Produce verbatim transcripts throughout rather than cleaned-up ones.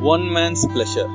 One man's pleasure.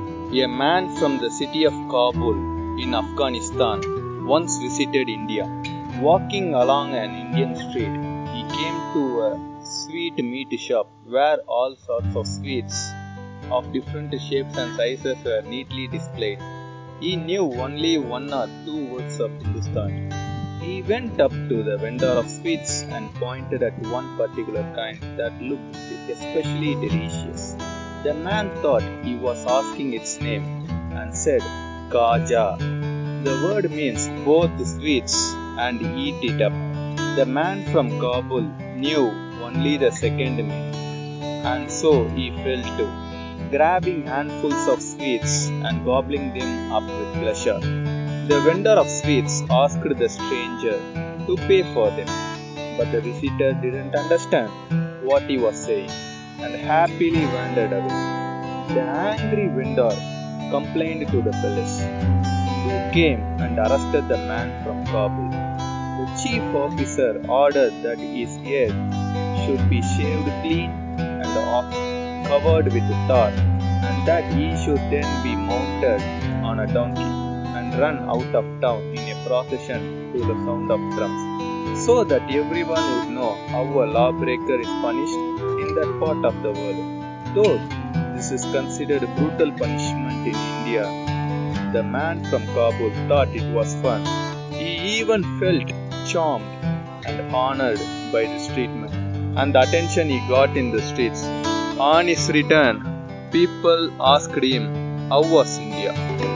A man from the city of Kabul in Afghanistan once visited India. Walking along an Indian street, he came to a sweet meat shop where all sorts of sweets of different shapes and sizes were neatly displayed. He knew only one or two words of Hindustani. He went up to the vendor of sweets and pointed at one particular kind that looked especially delicious. The man thought he was asking its name and said, Kaja. The word means both sweets and eat it up. The man from Kabul knew only the second meaning, and so he fell to, grabbing handfuls of sweets and gobbling them up with pleasure. The vendor of sweets asked the stranger to pay for them, but the visitor didn't understand what he was saying and happily wandered away. The angry vendor complained to the police, who came and arrested the man from Kabul. The chief officer ordered that his head should be shaved clean and off, covered with tar, and that he should then be mounted on a donkey and run out of town in a procession to the sound of drums, so that everyone would know how a lawbreaker is punished in that part of the world. Though this is considered brutal punishment in India, the man from Kabul thought it was fun. He even felt charmed and honored by this treatment and the attention he got in the streets. On his return, people asked him, how was India?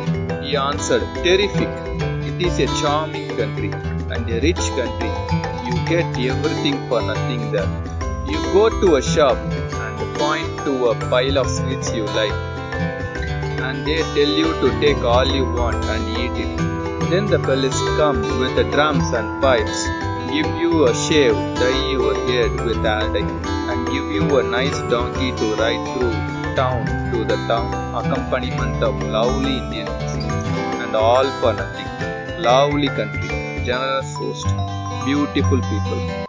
He answered, terrific. It is a charming country and a rich country. You get everything for nothing there. You go to a shop and point to a pile of sweets you like, and they tell you to take all you want and eat it. Then the police come with the drums and pipes, give you a shave, dye your head with aldi, and give you a nice donkey to ride through town to the town accompaniment of lovely Indian music, and all for nothing. Lovely country, generous host, beautiful people.